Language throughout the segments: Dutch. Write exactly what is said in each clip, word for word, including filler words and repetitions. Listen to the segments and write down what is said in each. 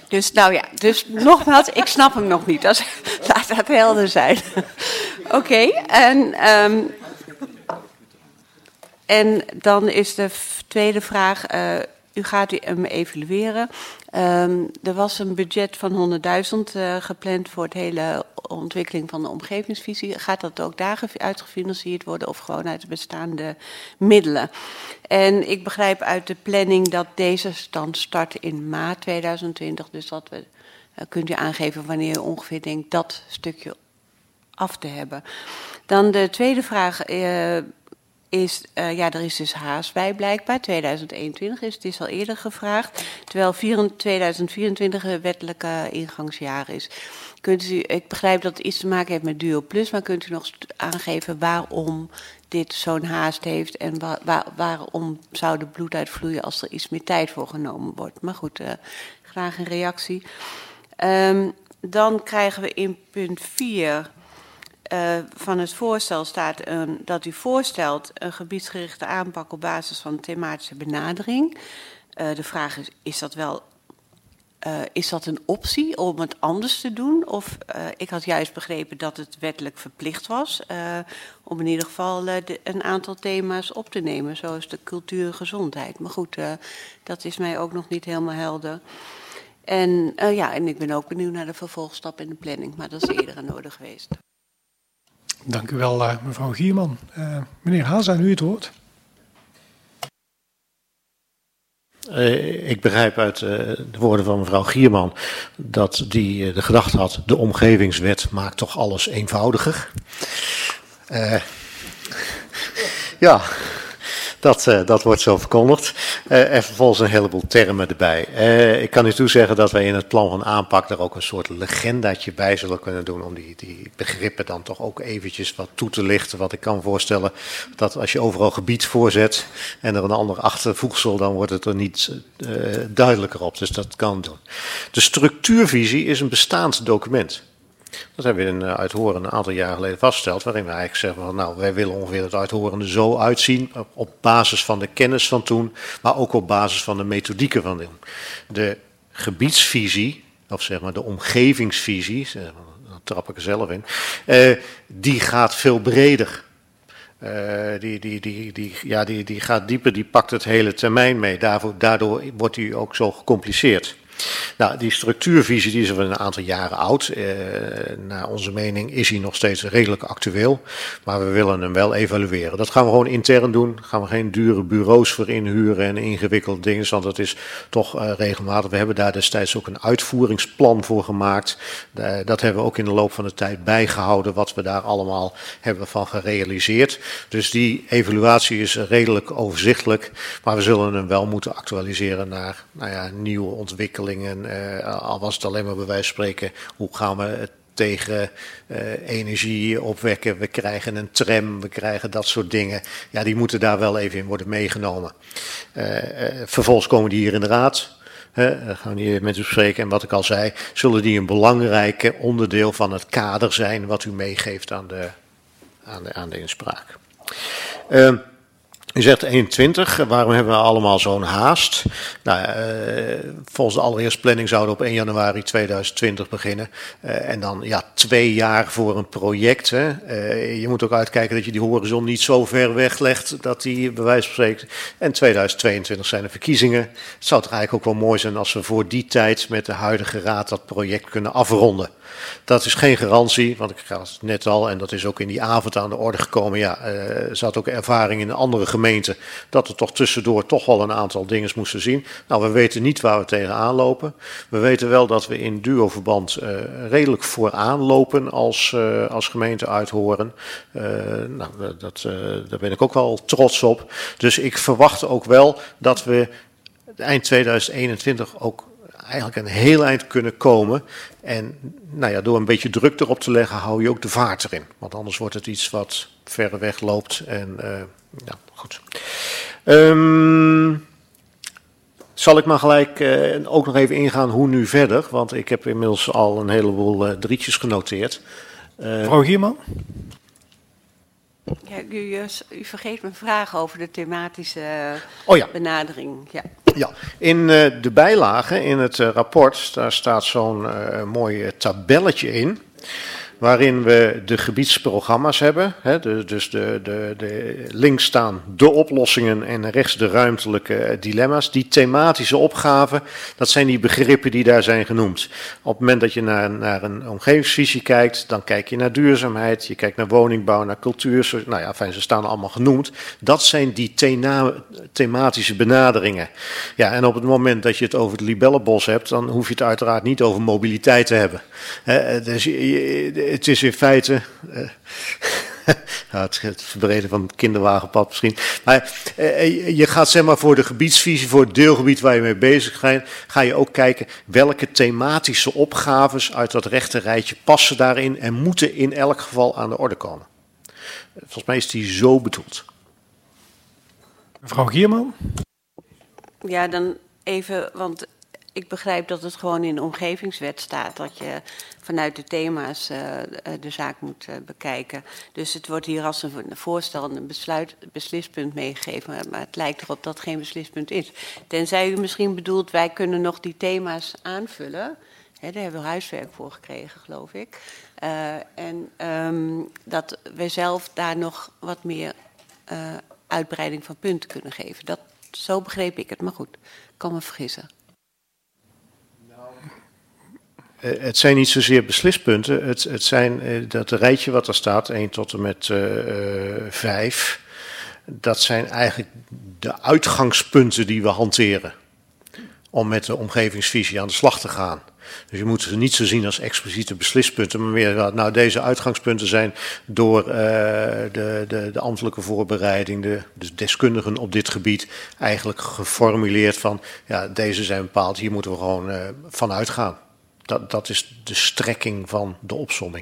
Dus nou ja, dus nogmaals, ik snap hem nog niet. Dat is, laat dat helder zijn. Oké, okay, en, um, en dan is de tweede vraag, uh, u gaat hem evalueren. Um, er was een budget van honderdduizend uh, gepland voor het hele ontwikkeling van de omgevingsvisie. Gaat dat ook daar uitgefinancierd worden of gewoon uit de bestaande middelen? En ik begrijp uit de planning dat deze dan start in maart tweeduizend twintig. Dus dat we, uh, kunt u aangeven wanneer u ongeveer denkt dat stukje af te hebben. Dan de tweede vraag uh, is, uh, ja, er is dus haast bij blijkbaar. tweeduizend eenentwintig is, het is al eerder gevraagd. Terwijl tweeduizend vierentwintig een wettelijke ingangsjaar is. Kunt u, ik begrijp dat het iets te maken heeft met Duo Plus, maar kunt u nog aangeven waarom dit zo'n haast heeft en waar, waar, waarom zou de bloed uitvloeien als er iets meer tijd voor genomen wordt? Maar goed, uh, graag een reactie. Um, dan krijgen we in punt vier uh, van het voorstel staat um, dat u voorstelt een gebiedsgerichte aanpak op basis van thematische benadering. Uh, de vraag is, is dat wel... Uh, is dat een optie om het anders te doen? Of uh, ik had juist begrepen dat het wettelijk verplicht was uh, om in ieder geval uh, de, een aantal thema's op te nemen, zoals de cultuur en gezondheid. Maar goed, uh, dat is mij ook nog niet helemaal helder. En uh, ja, en ik ben ook benieuwd naar de vervolgstap in de planning, maar dat is eerder aan orde geweest. Dank u wel, uh, mevrouw Gierman. Uh, meneer Haas, aan u het woord. Uh, ik begrijp uit uh, de woorden van mevrouw Gierman dat die uh, de gedachte had, de omgevingswet maakt toch alles eenvoudiger. Uh, ja, dat, uh, dat wordt zo verkondigd. Uh, en vervolgens een heleboel termen erbij. Uh, ik kan u toezeggen dat wij in het plan van aanpak er ook een soort legendaatje bij zullen kunnen doen om die, die begrippen dan toch ook eventjes wat toe te lichten. Want ik kan me voorstellen dat als je overal gebied voorzet en er een ander achtervoegsel, dan wordt het er niet uh, duidelijker op. Dus dat kan doen. De structuurvisie is een bestaand document. Dat hebben we in uh, Uithoren een aantal jaren geleden vastgesteld, waarin we eigenlijk zeggen van nou, wij willen ongeveer het Uithoren zo uitzien, op, op basis van de kennis van toen, maar ook op basis van de methodieken van toen. De gebiedsvisie, of zeg maar de omgevingsvisie, zeg maar, daar trap ik er zelf in, uh, die gaat veel breder. Uh, die, die, die, die, ja, die, die gaat dieper, die pakt het hele termijn mee, daarvoor, daardoor wordt die ook zo gecompliceerd. Nou, die structuurvisie die is al een aantal jaren oud. Uh, naar onze mening is hij nog steeds redelijk actueel. Maar we willen hem wel evalueren. Dat gaan we gewoon intern doen. Daar gaan we geen dure bureaus voor inhuren en ingewikkelde dingen. Want dat is toch uh, regelmatig. We hebben daar destijds ook een uitvoeringsplan voor gemaakt. Uh, dat hebben we ook in de loop van de tijd bijgehouden. Wat we daar allemaal hebben van gerealiseerd. Dus die evaluatie is redelijk overzichtelijk. Maar we zullen hem wel moeten actualiseren naar nou ja, nieuwe ontwikkelingen. Uh, al was het alleen maar bij wijze van spreken, hoe gaan we het tegen uh, energie opwekken, we krijgen een tram, we krijgen dat soort dingen. Ja, die moeten daar wel even in worden meegenomen. Uh, uh, vervolgens komen die hier in de raad. Uh, gaan we hier met u spreken en wat ik al zei, zullen die een belangrijk onderdeel van het kader zijn wat u meegeeft aan de, aan de, aan de inspraak. Uh, U zegt eenentwintig, waarom hebben we allemaal zo'n haast? Nou, uh, volgens de allereerste planning zouden we op één januari tweeduizend twintig beginnen. Uh, en dan ja, twee jaar voor een project. Hè. Uh, je moet ook uitkijken dat je die horizon niet zo ver weglegt dat die bij wijze van spreken. En tweeduizend tweeëntwintig zijn de verkiezingen. Het zou toch eigenlijk ook wel mooi zijn als we voor die tijd met de huidige raad dat project kunnen afronden. Dat is geen garantie, want ik ga het net al, en dat is ook in die avond aan de orde gekomen. Ja, er uh, zat ook ervaring in een andere gemeente dat er toch tussendoor toch wel een aantal dingen moesten zien. Nou, we weten niet waar we tegenaan lopen. We weten wel dat we in duoverband uh, redelijk vooraan lopen als, uh, als gemeente Uithoren. Uh, nou, dat, uh, daar ben ik ook wel trots op. Dus ik verwacht ook wel dat we eind tweeduizend eenentwintig ook eigenlijk een heel eind kunnen komen. En nou ja, door een beetje druk erop te leggen, hou je ook de vaart erin. Want anders wordt het iets wat verre weg loopt. En uh, ja, goed. Um, zal ik maar gelijk uh, ook nog even ingaan hoe nu verder. Want ik heb inmiddels al een heleboel uh, drietjes genoteerd. Uh, Mevrouw Gierman? Ja, u, u vergeet mijn vraag over de thematische oh ja. benadering. Ja. Ja, in uh, de bijlage in het uh, rapport, daar staat zo'n uh, mooi uh, tabelletje in, waarin we de gebiedsprogramma's hebben. Hè, de, dus de, de, de links staan de oplossingen en rechts de ruimtelijke dilemma's. Die thematische opgaven, dat zijn die begrippen die daar zijn genoemd. Op het moment dat je naar, naar een omgevingsvisie kijkt, dan kijk je naar duurzaamheid, je kijkt naar woningbouw, naar cultuur. Nou ja, fijn, ze staan allemaal genoemd. Dat zijn die thema, thematische benaderingen. Ja, en op het moment dat je het over het libellenbos hebt, dan hoef je het uiteraard niet over mobiliteit te hebben. Uh, dus je, het is in feite, uh, ja, het, het verbreden van het kinderwagenpad misschien, maar uh, je gaat zeg maar voor de gebiedsvisie, voor het deelgebied waar je mee bezig bent, ga je ook kijken welke thematische opgaves uit dat rechte rijtje passen daarin en moeten in elk geval aan de orde komen. Volgens mij is die zo bedoeld. Mevrouw Gierman? Ja, dan even, want ik begrijp dat het gewoon in de omgevingswet staat dat je vanuit de thema's uh, de zaak moet uh, bekijken. Dus het wordt hier als een voorstel een besluit, beslispunt meegegeven, maar, maar het lijkt erop dat het geen beslispunt is. Tenzij u misschien bedoelt, wij kunnen nog die thema's aanvullen. He, daar hebben we huiswerk voor gekregen, geloof ik. Uh, en um, dat we zelf daar nog wat meer uh, uitbreiding van punten kunnen geven. Dat, zo begreep ik het, maar goed, ik kan me vergissen. Uh, het zijn niet zozeer beslispunten, het, het zijn uh, dat rijtje wat er staat, één tot en met vijf, uh, dat zijn eigenlijk de uitgangspunten die we hanteren om met de omgevingsvisie aan de slag te gaan. Dus je moet ze niet zo zien als expliciete beslispunten, maar meer, nou, deze uitgangspunten zijn door uh, de, de, de ambtelijke voorbereiding, de, de deskundigen op dit gebied eigenlijk geformuleerd van, ja, deze zijn bepaald, hier moeten we gewoon uh, van uitgaan. Dat, dat is de strekking van de opsomming.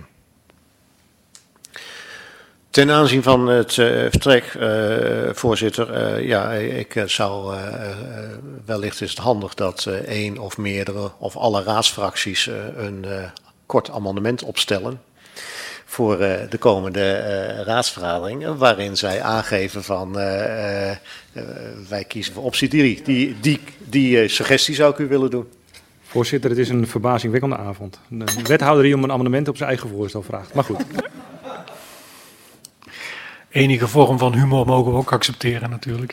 Ten aanzien van het uh, vertrek, uh, voorzitter, uh, ja, ik uh, zou uh, uh, wellicht is het handig dat uh, één of meerdere of alle raadsfracties uh, een uh, kort amendement opstellen voor uh, de komende uh, raadsvergadering, waarin zij aangeven van uh, uh, uh, wij kiezen voor optie drie. Die, die, die uh, suggestie zou ik u willen doen. Voorzitter, het is een verbazingwekkende avond. De wethouder die om een amendement op zijn eigen voorstel vraagt. Maar goed. Enige vorm van humor mogen we ook accepteren natuurlijk.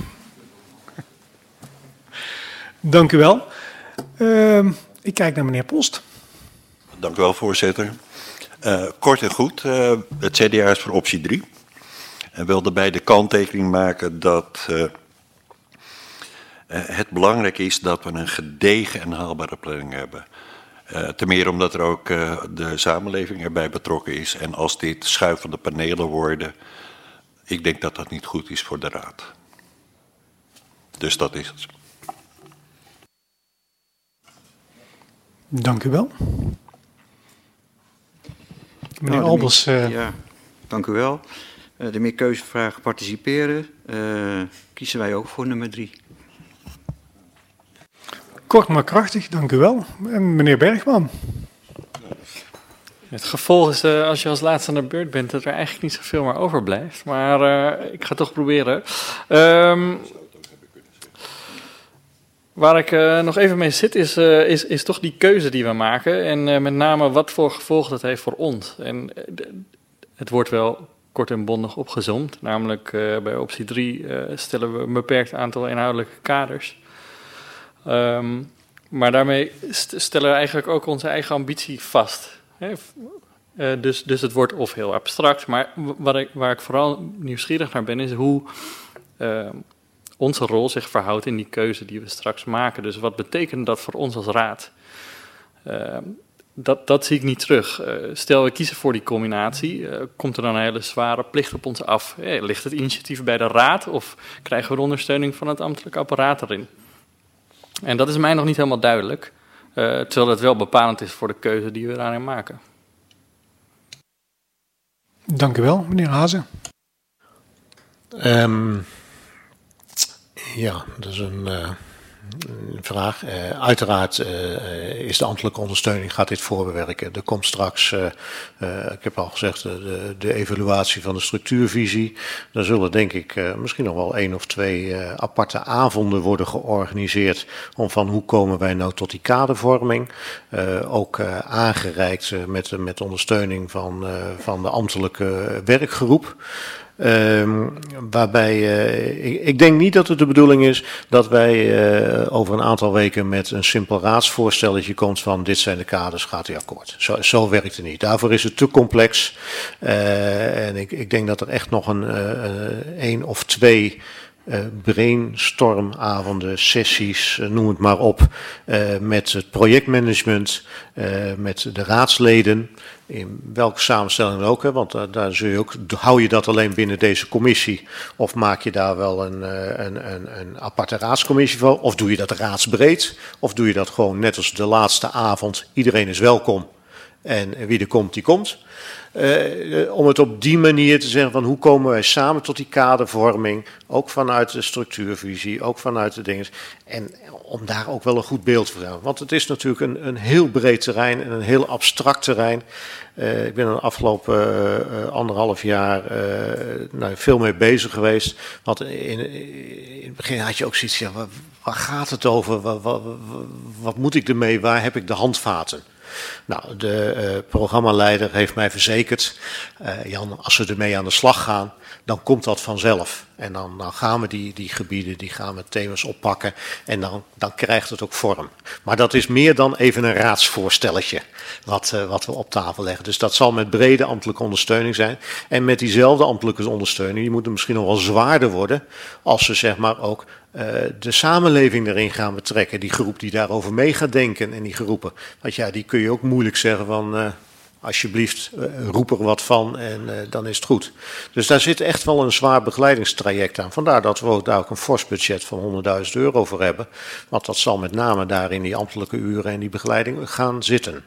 Dank u wel. Uh, ik kijk naar meneer Post. Dank u wel, voorzitter. Uh, kort en goed, uh, het C D A is voor optie drie. En wil daarbij de kanttekening maken dat uh, uh, het belangrijk is dat we een gedegen en haalbare planning hebben. Uh, ten meer omdat er ook uh, de samenleving erbij betrokken is. En als dit schuivende panelen worden, ik denk dat dat niet goed is voor de raad. Dus dat is het. Dank u wel. Meneer nou, Albers. Meer, uh... Ja, dank u wel. Uh, de meerkeuzevraag participeren uh, kiezen wij ook voor nummer drie. Kort maar krachtig, dank u wel. En meneer Bergman. Het gevolg is, uh, als je als laatste aan de beurt bent, dat er eigenlijk niet zoveel meer overblijft. Maar uh, ik ga het toch proberen. Um, waar ik uh, nog even mee zit, is, uh, is, is toch die keuze die we maken. En uh, met name wat voor gevolg dat heeft voor ons. En uh, het wordt wel kort en bondig opgezomd. Namelijk uh, bij optie drie uh, stellen we een beperkt aantal inhoudelijke kaders. Um, maar daarmee st- stellen we eigenlijk ook onze eigen ambitie vast. He, uh, dus, dus het wordt of heel abstract, maar wat ik, waar ik vooral nieuwsgierig naar ben, is hoe uh, onze rol zich verhoudt in die keuze die we straks maken. Dus wat betekent dat voor ons als raad? Uh, dat, dat zie ik niet terug. Uh, stel, we kiezen voor die combinatie, uh, komt er dan een hele zware plicht op ons af? Hey, ligt het initiatief bij de raad of krijgen we de ondersteuning van het ambtelijk apparaat erin? En dat is mij nog niet helemaal duidelijk. Uh, terwijl het wel bepalend is voor de keuze die we daarin maken. Dank u wel, meneer Hazen. Um, ja, dat is een uh, vraag. Uh, uiteraard uh, is de ambtelijke ondersteuning, gaat dit voorbewerken. Er komt straks, uh, uh, ik heb al gezegd, de, de evaluatie van de structuurvisie. Daar zullen denk ik uh, misschien nog wel één of twee uh, aparte avonden worden georganiseerd om van hoe komen wij nou tot die kadervorming. Uh, ook uh, aangereikt uh, met, met ondersteuning van, uh, van de ambtelijke werkgroep. Um, waarbij, uh, ik, ik denk niet dat het de bedoeling is dat wij uh, over een aantal weken met een simpel raadsvoorstelletje komt van dit zijn de kaders, gaat u akkoord. Zo, zo werkt het niet. Daarvoor is het te complex. Uh, en ik, ik denk dat er echt nog een uh, één of twee Uh, brainstormavonden, sessies, uh, noem het maar op, uh, met het projectmanagement, uh, met de raadsleden, in welke samenstelling ook, hè, want uh, daar zul je ook, hou je dat alleen binnen deze commissie, of maak je daar wel een, uh, een, een, een aparte raadscommissie van, of doe je dat raadsbreed, of doe je dat gewoon net als de laatste avond, iedereen is welkom en wie er komt, die komt. Uh, om het op die manier te zeggen van hoe komen wij samen tot die kadervorming, ook vanuit de structuurvisie, ook vanuit de dingen. En om daar ook wel een goed beeld voor te hebben. Want het is natuurlijk een, een heel breed terrein en een heel abstract terrein. Uh, ik ben er de afgelopen uh, anderhalf jaar uh, nou, veel mee bezig geweest. Want in, in het begin had je ook zoiets van, ja, waar, waar gaat het over? Wat, wat, wat moet ik ermee? Waar heb ik de handvaten? Nou, de uh, programmaleider heeft mij verzekerd, uh, Jan, als we ermee aan de slag gaan, dan komt dat vanzelf. En dan, dan gaan we die, die gebieden, die gaan we thema's oppakken en dan, dan krijgt het ook vorm. Maar dat is meer dan even een raadsvoorstelletje wat, uh, wat we op tafel leggen. Dus dat zal met brede ambtelijke ondersteuning zijn. En met diezelfde ambtelijke ondersteuning, die moeten misschien nog wel zwaarder worden als we zeg maar ook uh, de samenleving erin gaan betrekken. Die groep die daarover mee gaat denken en die groepen. Want ja, die kun je ook moeilijk zeggen van uh, alsjeblieft uh, roep er wat van en uh, dan is het goed. Dus daar zit echt wel een zwaar begeleidingstraject aan. Vandaar dat we ook daar ook een fors budget van honderdduizend euro voor hebben. Want dat zal met name daar in die ambtelijke uren en die begeleiding gaan zitten.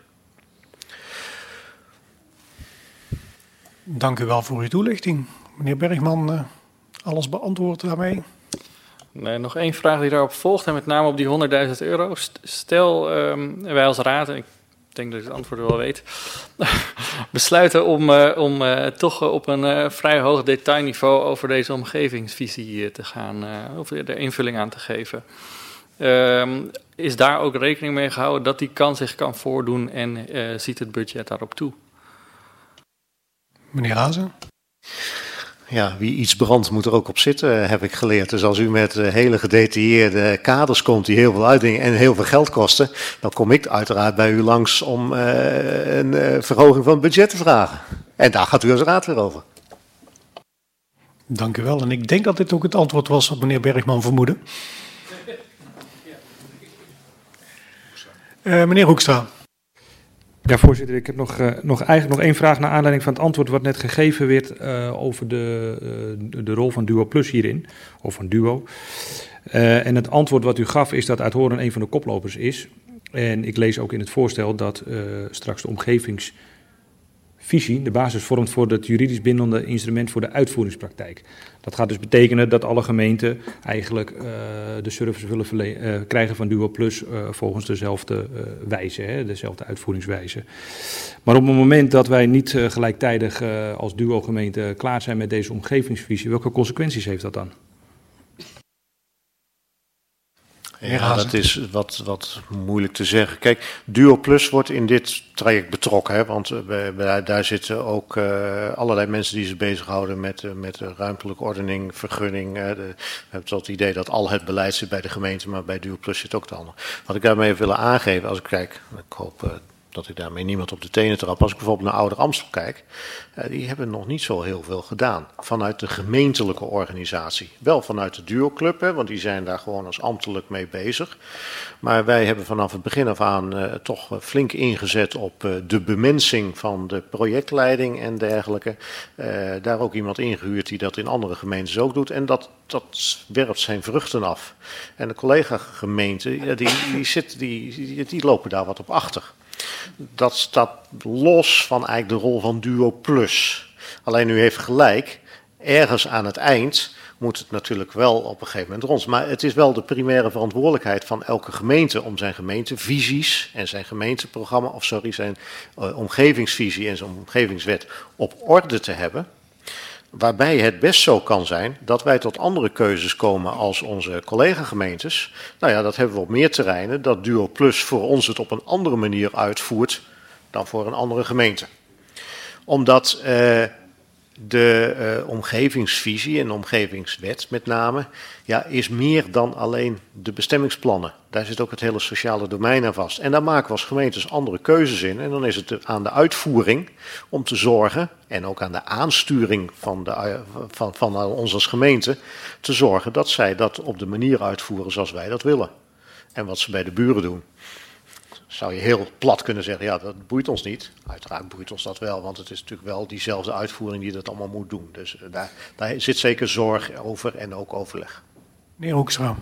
Dank u wel voor uw toelichting. Meneer Bergman, uh, alles beantwoord daarmee? Nee, nog één vraag die daarop volgt, en met name op die honderdduizend euro. Stel, um, wij als raad, en ik denk dat ik het antwoord wel weet, besluiten om, uh, om uh, toch op een uh, vrij hoog detailniveau over deze omgevingsvisie uh, te gaan, uh, of er invulling aan te geven. Um, is daar ook rekening mee gehouden dat die kans zich kan voordoen en uh, ziet het budget daarop toe? Meneer Hazen? Ja, wie iets brandt moet er ook op zitten, heb ik geleerd. Dus als u met uh, hele gedetailleerde kaders komt die heel veel uitdingen en heel veel geld kosten, dan kom ik uiteraard bij u langs om uh, een uh, verhoging van het budget te vragen. En daar gaat u als raad weer over. Dank u wel. En ik denk dat dit ook het antwoord was wat meneer Bergman vermoedde. Uh, meneer Hoekstra. Ja, voorzitter, ik heb nog, uh, nog eigenlijk nog één vraag naar aanleiding van het antwoord wat net gegeven werd uh, over de, uh, de rol van Duo Plus hierin, of van Duo. Uh, en het antwoord wat u gaf is dat Uithoren een van de koplopers is. En ik lees ook in het voorstel dat uh, straks de omgevingsvisie de basis vormt voor het juridisch bindende instrument voor de uitvoeringspraktijk. Dat gaat dus betekenen dat alle gemeenten eigenlijk uh, de service willen verle- uh, krijgen van Duo Plus uh, volgens dezelfde uh, wijze, hè, dezelfde uitvoeringswijze. Maar op het moment dat wij niet uh, gelijktijdig uh, als Duo gemeente klaar zijn met deze omgevingsvisie, welke consequenties heeft dat dan? Ja, dat is wat, wat moeilijk te zeggen. Kijk, Duo Plus wordt in dit traject betrokken, hè, want uh, daar zitten ook uh, allerlei mensen die zich bezighouden met, uh, met de ruimtelijke ordening, vergunning. Uh, de, we hebben het idee dat al het beleid zit bij de gemeente, maar bij Duo Plus zit ook de ander. Wat ik daarmee wil aangeven, als ik kijk, ik hoop uh, dat ik daarmee niemand op de tenen trap. Als ik bijvoorbeeld naar Ouder Amstel kijk, uh, die hebben nog niet zo heel veel gedaan vanuit de gemeentelijke organisatie. Wel vanuit de Duo Club, hè, want die zijn daar gewoon als ambtelijk mee bezig. Maar wij hebben vanaf het begin af aan uh, toch flink ingezet op uh, de bemensing van de projectleiding en dergelijke. Uh, daar ook iemand ingehuurd die dat in andere gemeentes ook doet. En dat, dat werpt zijn vruchten af. En de collega-gemeenten, ja, die, die, zit, die, die, die lopen daar wat op achter. Dat staat los van eigenlijk de rol van Duo Plus. Alleen u heeft gelijk, ergens aan het eind moet het natuurlijk wel op een gegeven moment rond. Maar het is wel de primaire verantwoordelijkheid van elke gemeente om zijn gemeentevisies en zijn gemeenteprogramma, of sorry, zijn uh, omgevingsvisie en zijn omgevingswet op orde te hebben. Waarbij het best zo kan zijn dat wij tot andere keuzes komen als onze collega-gemeentes. Nou ja, dat hebben we op meer terreinen, dat Duo Plus voor ons het op een andere manier uitvoert dan voor een andere gemeente. Omdat uh, de uh, omgevingsvisie en de omgevingswet met name, ja, is meer dan alleen de bestemmingsplannen. Daar zit ook het hele sociale domein aan vast. En daar maken we als gemeentes andere keuzes in. En dan is het aan de uitvoering om te zorgen, en ook aan de aansturing van, de, van, van ons als gemeente, te zorgen dat zij dat op de manier uitvoeren zoals wij dat willen. En wat ze bij de buren doen. Zou je heel plat kunnen zeggen, ja, dat boeit ons niet. Uiteraard boeit ons dat wel, want het is natuurlijk wel diezelfde uitvoering die dat allemaal moet doen. Dus uh, daar, daar zit zeker zorg over en ook overleg. Meneer Hoekstra.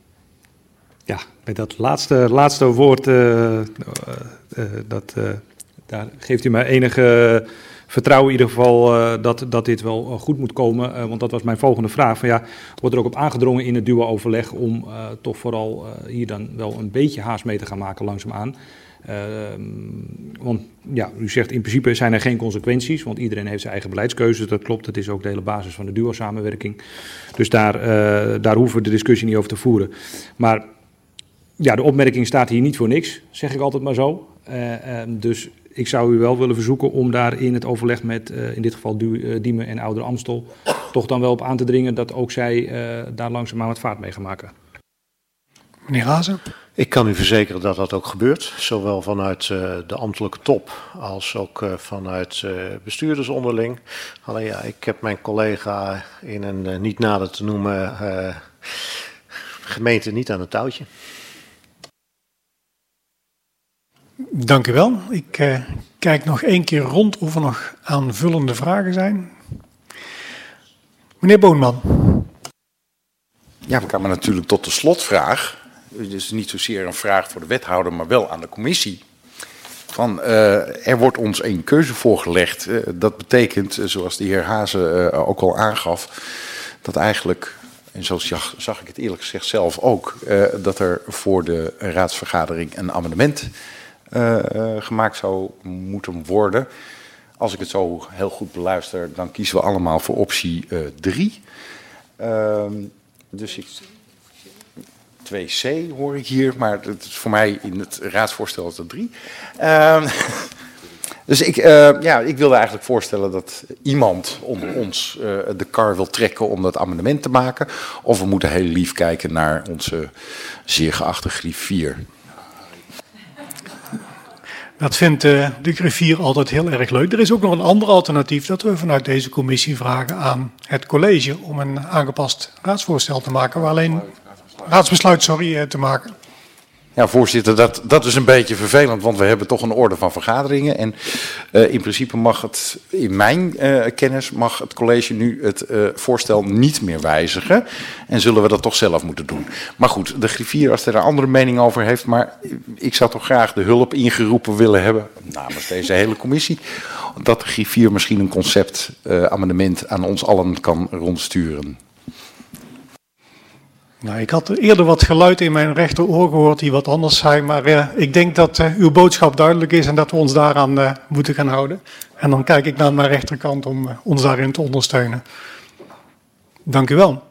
Ja, bij dat laatste, laatste woord, uh, uh, uh, dat, uh, daar geeft u mij enige vertrouwen in ieder geval uh, dat, dat dit wel uh, goed moet komen. Uh, want dat was mijn volgende vraag. Van, ja, wordt er ook op aangedrongen in het duo-overleg om uh, toch vooral uh, hier dan wel een beetje haast mee te gaan maken langzaamaan. Uh, want ja, u zegt in principe zijn er geen consequenties, want iedereen heeft zijn eigen beleidskeuzes. Dat klopt, dat is ook de hele basis van de duo-samenwerking. Dus daar, uh, daar hoeven we de discussie niet over te voeren. Maar ja, de opmerking staat hier niet voor niks, zeg ik altijd maar zo. Uh, uh, dus ik zou u wel willen verzoeken om daar in het overleg met, uh, in dit geval du, uh, Diemen en Ouder Amstel, toch dan wel op aan te dringen dat ook zij uh, daar langzaamaan wat vaart mee gaan maken. Meneer Hazen. Ik kan u verzekeren dat dat ook gebeurt, zowel vanuit uh, de ambtelijke top als ook uh, vanuit uh, bestuurders onderling. Alleen ja, ik heb mijn collega in een uh, niet nader te noemen uh, gemeente niet aan het touwtje. Dank u wel. Ik uh, kijk nog één keer rond of er nog aanvullende vragen zijn. Meneer Boonman. Ja, we komen natuurlijk tot de slotvraag. Dus niet zozeer een vraag voor de wethouder, maar wel aan de commissie. Van, uh, er wordt ons één keuze voorgelegd. Uh, dat betekent, uh, zoals de heer Hazen uh, ook al aangaf, dat eigenlijk, en zo zag, zag ik het eerlijk gezegd zelf ook, uh, dat er voor de raadsvergadering een amendement uh, uh, gemaakt zou moeten worden. Als ik het zo heel goed beluister, dan kiezen we allemaal voor optie uh, drie. Uh, dus ik... twee C hoor ik hier, maar het is voor mij in het raadsvoorstel is dat drie. Uh, dus ik, uh, ja, ik wilde eigenlijk voorstellen dat iemand onder ons uh, de kar wil trekken om dat amendement te maken. Of we moeten heel lief kijken naar onze zeer geachte griffier. Dat vindt uh, de griffier altijd heel erg leuk. Er is ook nog een ander alternatief dat we vanuit deze commissie vragen aan het college om een aangepast raadsvoorstel te maken, waar alleen raadsbesluit sorry, te maken. Ja, voorzitter, dat, dat is een beetje vervelend, want we hebben toch een orde van vergaderingen. En uh, in principe mag het, in mijn uh, kennis, mag het college nu het uh, voorstel niet meer wijzigen. En zullen we dat toch zelf moeten doen. Maar goed, de griffier, als hij er een andere mening over heeft, maar ik zou toch graag de hulp ingeroepen willen hebben, namens deze hele commissie, dat de griffier misschien een concept uh, amendement aan ons allen kan rondsturen. Nou, ik had eerder wat geluid in mijn rechteroor gehoord die wat anders zijn, maar uh, ik denk dat uh, uw boodschap duidelijk is en dat we ons daaraan uh, moeten gaan houden. En dan kijk ik naar mijn rechterkant om uh, ons daarin te ondersteunen. Dank u wel.